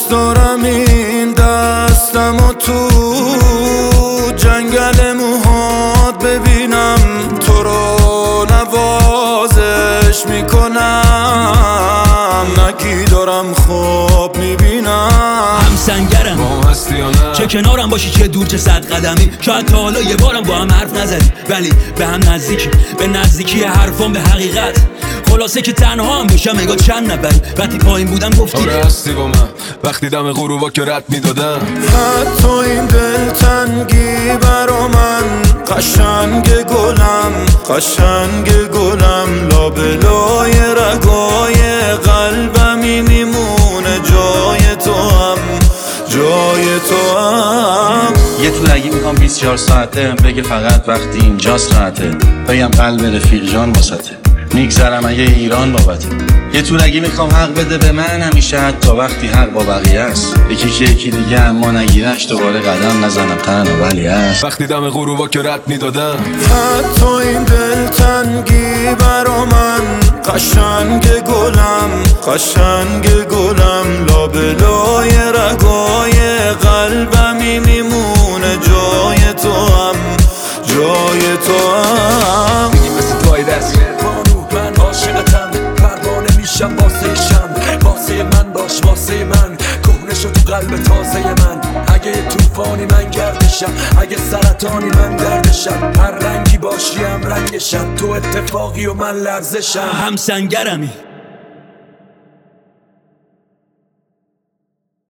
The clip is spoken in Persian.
دوست دارم این دستم و تو جنگل موهات ببینم، تو رو نوازش میکنم، نگی دارم خواب میبینم. هم سنگرم چه کنارم باشی چه دور چه صد قدمی، شاید تا حالا یه بارم با هم حرف نزدیم ولی به هم نزدیکی، به نزدیکی حرفام به حقیقت. خلاصه که تنها هم بشم اگه چند نفری وقتی پایین بودم گفتی آره هستی با من وقتی دم غروبا که رد میدادم. حتی این دلتنگی برا من قشنگ گلم، قشنگ گلم، لابلای رگای قلبمی میمونه جای تو هم، جای تو هم. یه طولگی میخوام 24 ساعته بگه فقط وقتی اینجاست راحته، بگم قلب رفیق جان واسطه، میگذرم اگه ایران بابته. یه طولگی میخوام حق بده به من همیشه، حتی وقتی حق با بقیه است، یکی که یکی دیگه اما نگیرش دوباره قدم نزنم تنها ولی هست. وقتی دم غروبا که رد میدادم. حتی این دلتنگی برا من قشنگ گلم، قشنگ گلم، لابلای رگای قلبمی میمونه جای تو هم، جای تو هم. میگی مثل توی دست بانو من عاشقتم، پروانه میشم واسه شم، واسه من باش واسه من، کهنه شد تو قلب تازه من. اگه توفانی من گردشم، اگه سرطانی من دردشم، هر رنگی باشی هم رنگشم، تو اتفاقی و من لرزشم. هم سنگرمی